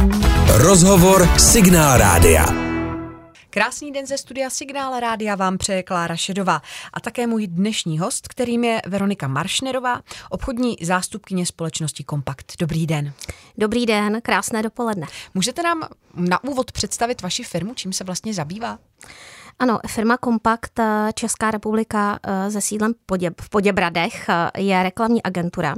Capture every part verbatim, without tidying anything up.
Rozhovor Signál Rádia. Krásný den ze studia Signál Rádia vám přeje Klára Šedová a také můj dnešní host, kterým je Veronika Maršnerová, obchodní zástupkyně společnosti Kompakt. Dobrý den. Dobrý den, krásné dopoledne. Můžete nám na úvod představit vaši firmu, čím se vlastně zabývá? Ano, firma Kompakt Česká republika se sídlem v Poděbradech je reklamní agentura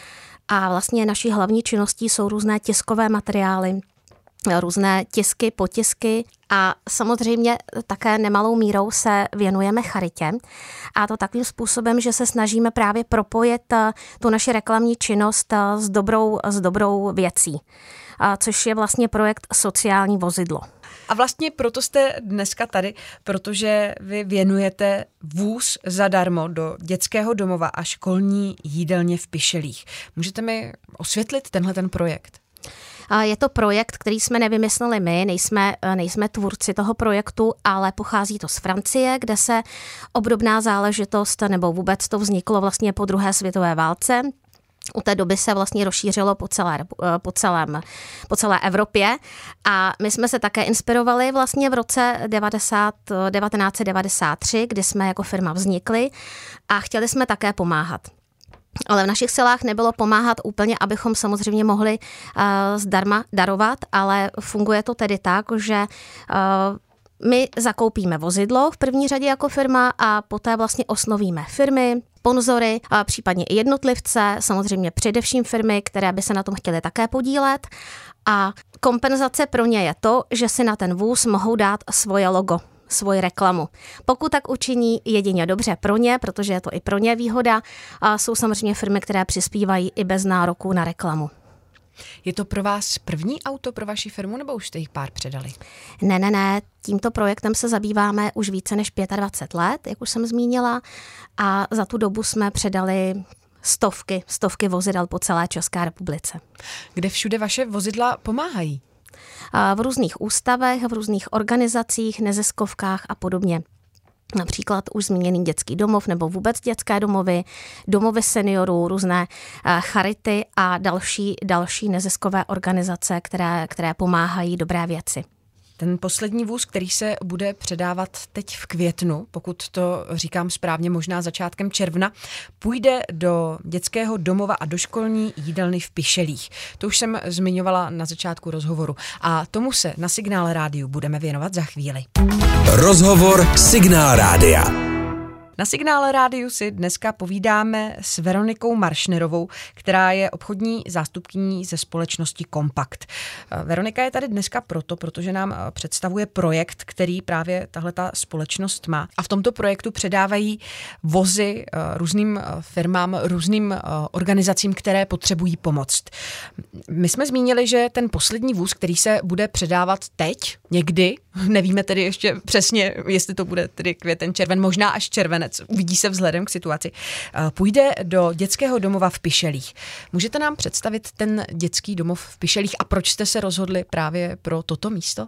a vlastně naší hlavní činností jsou různé tiskové materiály, různé tisky, potisky a samozřejmě také nemalou mírou se věnujeme charitě a to takovým způsobem, že se snažíme právě propojit tu naši reklamní činnost s dobrou, s dobrou věcí, což je vlastně projekt Sociální vozidlo. A vlastně proto jste dneska tady, protože vy věnujete vůz zadarmo do dětského domova a školní jídelně v Pišelích. Můžete mi osvětlit tenhle ten projekt? Je to projekt, který jsme nevymysleli my, nejsme, nejsme tvůrci toho projektu, ale pochází to z Francie, kde se obdobná záležitost, nebo vůbec to vzniklo vlastně po druhé světové válce. U té doby se vlastně rozšířilo po celé, po, celém, po celé Evropě a my jsme se také inspirovali vlastně v roce devatenáct set devadesát tři, kdy jsme jako firma vznikli a chtěli jsme také pomáhat. Ale v našich silách nebylo pomáhat úplně, abychom samozřejmě mohli uh, zdarma darovat, ale funguje to tedy tak, že uh, my zakoupíme vozidlo v první řadě jako firma a poté vlastně oslovíme firmy, sponzory, a případně i jednotlivce, samozřejmě především firmy, které by se na tom chtěly také podílet. A kompenzace pro ně je to, že si na ten vůz mohou dát svoje logo, svoji reklamu. Pokud tak učiní, jedině dobře pro ně, protože je to i pro ně výhoda. A jsou samozřejmě firmy, které přispívají i bez nároku na reklamu. Je to pro vás první auto pro vaši firmu, nebo už jste jich pár předali? Ne, ne, ne. Tímto projektem se zabýváme už více než dvacet pět let, jak už jsem zmínila. A za tu dobu jsme předali stovky, stovky vozidel po celé České republice. Kde všude vaše vozidla pomáhají? V různých ústavech, v různých organizacích, neziskovkách a podobně. Například už zmíněný dětský domov nebo vůbec dětské domovy, domovy seniorů, různé charity a další, další neziskové organizace, které, které pomáhají dobré věci. Ten poslední vůz, který se bude předávat teď v květnu, pokud to říkám správně, možná začátkem června, půjde do dětského domova a do školní jídelny v Pišelích. To už jsem zmiňovala na začátku rozhovoru. A tomu se na Signál Rádiu budeme věnovat za chvíli. Rozhovor Signál Rádia. Na Signál Rádiu si dneska povídáme s Veronikou Maršnerovou, která je obchodní zástupkyní ze společnosti Kompakt. Veronika je tady dneska proto, protože nám představuje projekt, který právě tahleta společnost má. A v tomto projektu předávají vozy různým firmám, různým organizacím, které potřebují pomoc. My jsme zmínili, že ten poslední vůz, který se bude předávat teď, někdy, nevíme tedy ještě přesně, jestli to bude tedy květen, červen, možná až červen, uvidí se vzhledem k situaci, půjde do dětského domova v Pišelích. Můžete nám představit ten dětský domov v Pišelích a proč jste se rozhodli právě pro toto místo?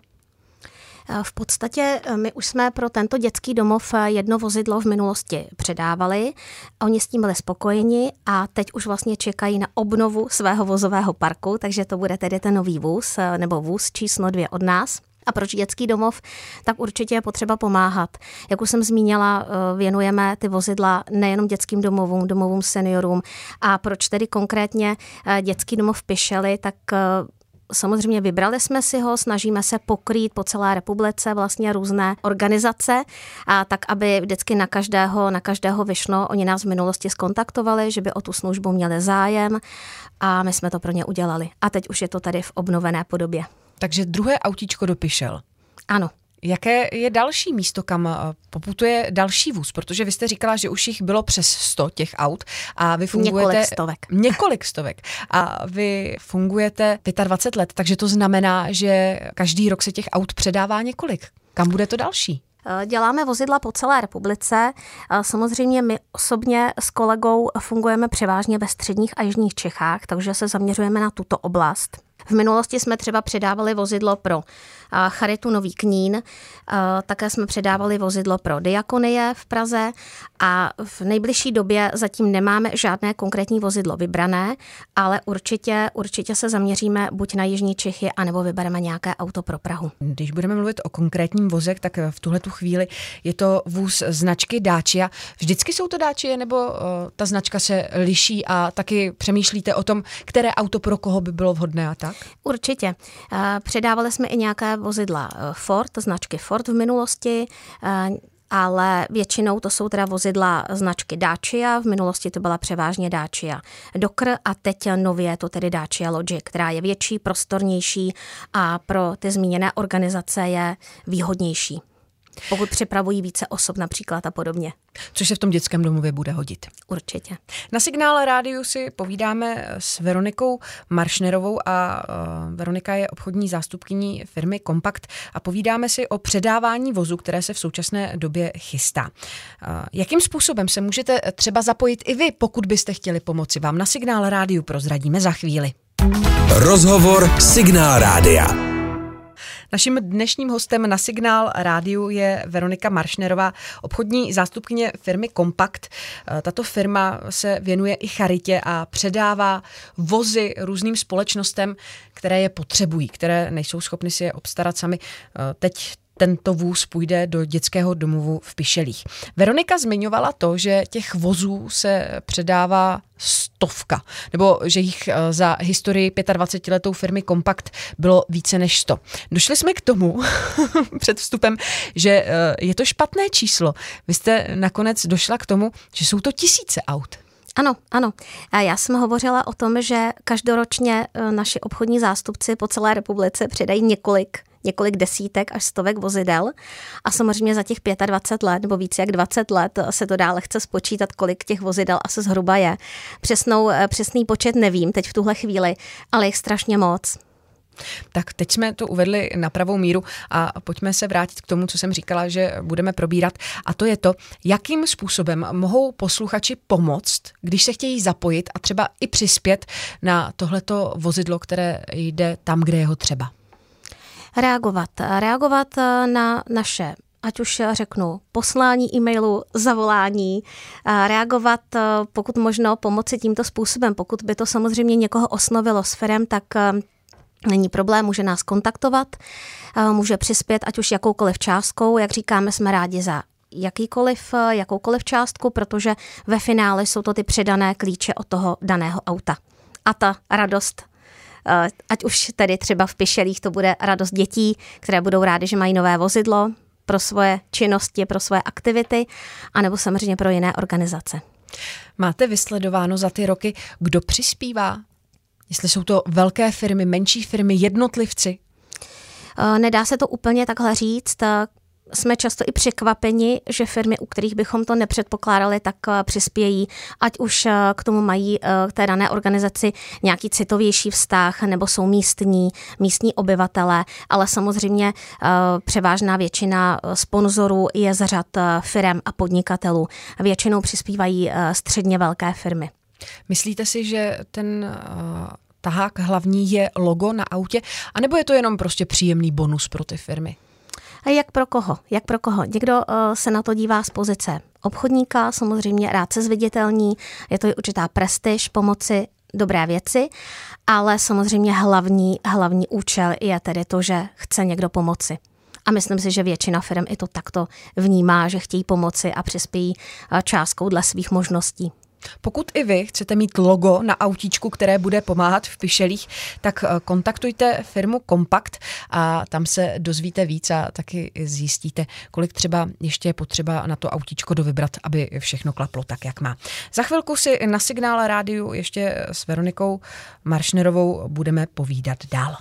V podstatě my už jsme pro tento dětský domov jedno vozidlo v minulosti předávali. Oni s tím byli spokojeni a teď už vlastně čekají na obnovu svého vozového parku, takže to bude tedy ten nový vůz nebo vůz číslo dvě od nás. A proč dětský domov? Tak určitě je potřeba pomáhat. Jak už jsem zmínila, věnujeme ty vozidla nejenom dětským domovům, domovům seniorům. A proč tedy konkrétně dětský domov v Pišeli, tak samozřejmě vybrali jsme si ho, snažíme se pokrýt po celé republice vlastně různé organizace, a tak aby vždycky na každého, na každého vyšlo. Oni nás v minulosti skontaktovali, že by o tu službu měli zájem a my jsme to pro ně udělali. A teď už je to tady v obnovené podobě. Takže druhé autíčko do Pišel. Ano. Jaké je další místo, kam poputuje další vůz? Protože vy jste říkala, že už jich bylo přes sto těch aut a vy fungujete... Několik stovek. Několik stovek. A vy fungujete dvacet pět let, takže to znamená, že každý rok se těch aut předává několik. Kam bude to další? Děláme vozidla po celé republice. Samozřejmě my osobně s kolegou fungujeme převážně ve středních a jižních Čechách, takže se zaměřujeme na tuto oblast. V minulosti jsme třeba předávali vozidlo pro Charitu Nový Knín, také jsme předávali vozidlo pro Diakonie v Praze a v nejbližší době zatím nemáme žádné konkrétní vozidlo vybrané, ale určitě, určitě se zaměříme buď na jižní Čechy, anebo vybereme nějaké auto pro Prahu. Když budeme mluvit o konkrétním vozech, tak v tuhletu chvíli je to vůz značky Dacia. Vždycky jsou to Dacia, nebo uh, ta značka se liší a taky přemýšlíte o tom, které auto pro koho by bylo vhodné a tak? Určitě. Uh, předávali jsme i nějaké vozidla Ford, značky Ford v minulosti, uh, ale většinou to jsou teda vozidla značky Dacia, v minulosti to byla převážně Dacia Docker a teď nově je to tedy Dacia Logic, která je větší, prostornější a pro ty zmíněné organizace je výhodnější, pokud připravují více osob například a podobně. Což se v tom dětském domově bude hodit. Určitě. Na Signál rádiu si povídáme s Veronikou Maršnerovou a uh, Veronika je obchodní zástupkyní firmy Kompakt a povídáme si o předávání vozu, které se v současné době chystá. Uh, jakým způsobem se můžete třeba zapojit i vy, pokud byste chtěli pomoci? Vám na Signál rádiu prozradíme za chvíli. Rozhovor Signál rádia. Naším dnešním hostem na Signál rádiu je Veronika Maršnerová, obchodní zástupkyně firmy Kompakt. Tato firma se věnuje i charitě a předává vozy různým společnostem, které je potřebují, které nejsou schopny si je obstarat sami. Teď tento vůz půjde do dětského domovu v Pišelích. Veronika zmiňovala to, že těch vozů se předává stovka, nebo že jich za historii dvacetiletou firmy Kompakt bylo více než sto. Došli jsme k tomu před vstupem, že je to špatné číslo. Vy jste nakonec došla k tomu, že jsou to tisíce aut. Ano, ano. A já jsem hovořila o tom, že každoročně naši obchodní zástupci po celé republice předají několik několik desítek až stovek vozidel a samozřejmě za těch dvacet pět let nebo více jak dvacet let se to dá lehce spočítat, kolik těch vozidel asi zhruba je. Přesnou, přesný počet nevím teď v tuhle chvíli, ale je strašně moc. Tak teď jsme to uvedli na pravou míru a pojďme se vrátit k tomu, co jsem říkala, že budeme probírat. A to je to, jakým způsobem mohou posluchači pomoct, když se chtějí zapojit a třeba i přispět na tohleto vozidlo, které jde tam, kde je ho třeba. Reagovat. Reagovat na naše, ať už řeknu, poslání e-mailu, zavolání, reagovat pokud možno pomoci tímto způsobem. Pokud by to samozřejmě někoho oslovilo s firem, tak není problém, může nás kontaktovat, může přispět ať už jakoukoliv částkou, jak říkáme, jsme rádi za jakýkoliv, jakoukoliv částku, protože ve finále jsou to ty předané klíče od toho daného auta. A ta radost, ať už tedy třeba v Pišelích to bude radost dětí, které budou rádi, že mají nové vozidlo pro svoje činnosti, pro svoje aktivity, anebo samozřejmě pro jiné organizace. Máte vysledováno za ty roky, kdo přispívá? Jestli jsou to velké firmy, menší firmy, jednotlivci? Nedá se to úplně takhle říct. Jsme často i překvapeni, že firmy, u kterých bychom to nepředpokládali, tak přispějí, ať už k tomu mají k té dané organizaci nějaký citovější vztah, nebo jsou místní, místní obyvatelé, ale samozřejmě převážná většina sponzorů je z řad firem a podnikatelů. Většinou přispívají středně velké firmy. Myslíte si, že ten tahák hlavní je logo na autě, anebo je to jenom prostě příjemný bonus pro ty firmy? Jak pro koho? Jak pro koho? Někdo uh, se na to dívá z pozice obchodníka, samozřejmě rád se zviditelní, je to i určitá prestiž, pomoci dobré věci, ale samozřejmě hlavní, hlavní účel je tedy to, že chce někdo pomoci. A myslím si, že většina firm i to takto vnímá, že chtějí pomoci a přispějí částkou dle svých možností. Pokud i vy chcete mít logo na autíčku, které bude pomáhat v Pišelích, tak kontaktujte firmu Kompakt a tam se dozvíte víc a taky zjistíte, kolik třeba ještě je potřeba na to autíčko dovybrat, aby všechno klaplo tak, jak má. Za chvilku si na Signál rádiu ještě s Veronikou Maršnerovou budeme povídat dál.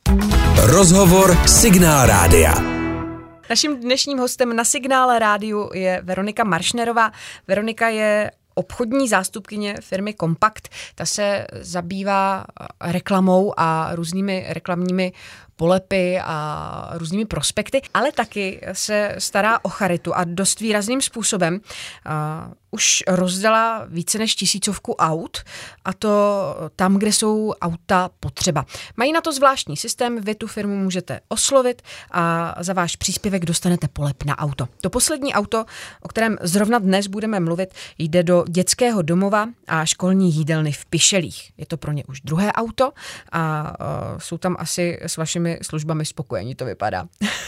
Rozhovor Signál rádia. Naším dnešním hostem na Signál rádiu je Veronika Maršnerová. Veronika je obchodní zástupkyně firmy Kompakt. Ta se zabývá reklamou a různými reklamními polepy a různými prospekty, ale taky se stará o charitu a dost výrazným způsobem uh, už rozdala více než tisícovku aut, a to tam, kde jsou auta potřeba. Mají na to zvláštní systém, vy tu firmu můžete oslovit a za váš příspěvek dostanete polep na auto. To poslední auto, o kterém zrovna dnes budeme mluvit, jde do dětského domova a školní jídelny v Pišelích. Je to pro ně už druhé auto a uh, jsou tam asi s vašimi službami spokojení, to vypadá.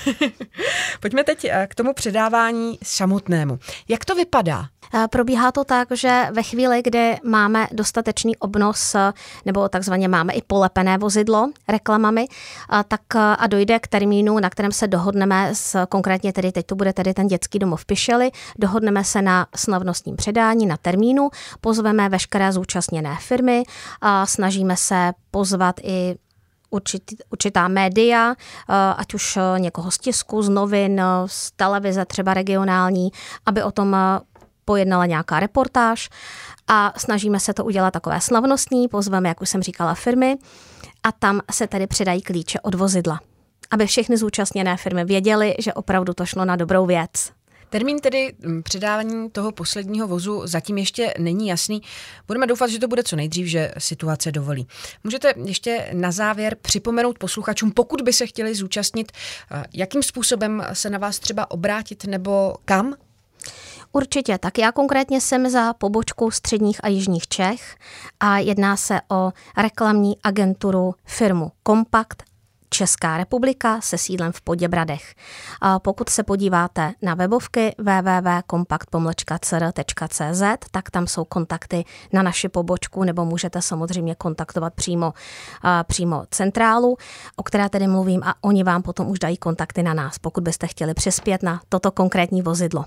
Pojďme teď k tomu předávání samotnému. Jak to vypadá? Probíhá to tak, že ve chvíli, kdy máme dostatečný obnos, nebo takzvaně máme i polepené vozidlo reklamami, tak a dojde k termínu, na kterém se dohodneme s, konkrétně tedy teď to bude tedy ten dětský domov v Pišeli, dohodneme se na slavnostním předání, na termínu, pozveme veškeré zúčastněné firmy a snažíme se pozvat i Určitý, určitá média, ať už někoho z tisku, z novin, z televize, třeba regionální, aby o tom pojednala nějaká reportáž a snažíme se to udělat takové slavnostní, pozveme, jak už jsem říkala, firmy a tam se tedy předají klíče od vozidla, aby všechny zúčastněné firmy věděly, že opravdu to šlo na dobrou věc. Termín tedy předávání toho posledního vozu zatím ještě není jasný. Budeme doufat, že to bude co nejdřív, že situace dovolí. Můžete ještě na závěr připomenout posluchačům, pokud by se chtěli zúčastnit, jakým způsobem se na vás třeba obrátit nebo kam? Určitě, tak já konkrétně jsem za pobočkou středních a jižních Čech a jedná se o reklamní agenturu firmu Kompakt Česká republika se sídlem v Poděbradech. A pokud se podíváte na webovky w w w tečka kompakt pomlčka c r tečka c z, tak tam jsou kontakty na naši pobočku, nebo můžete samozřejmě kontaktovat přímo, a, přímo centrálu, o které tedy mluvím, a oni vám potom už dají kontakty na nás, pokud byste chtěli přispět na toto konkrétní vozidlo.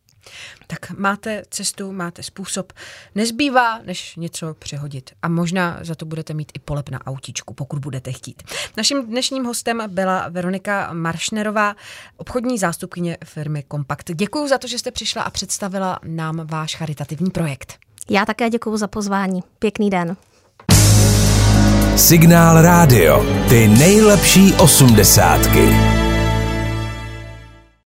Tak máte cestu, máte způsob. Nezbývá, než něco přehodit. A možná za to budete mít i polep na autíčku, pokud budete chtít. Naším dnešním hostem byla Veronika Maršnerová, obchodní zástupkyně firmy Kompakt. Děkuji za to, že jste přišla a představila nám váš charitativní projekt. Já také děkuji za pozvání. Pěkný den. Signál rádio. Ty nejlepší osmdesátky.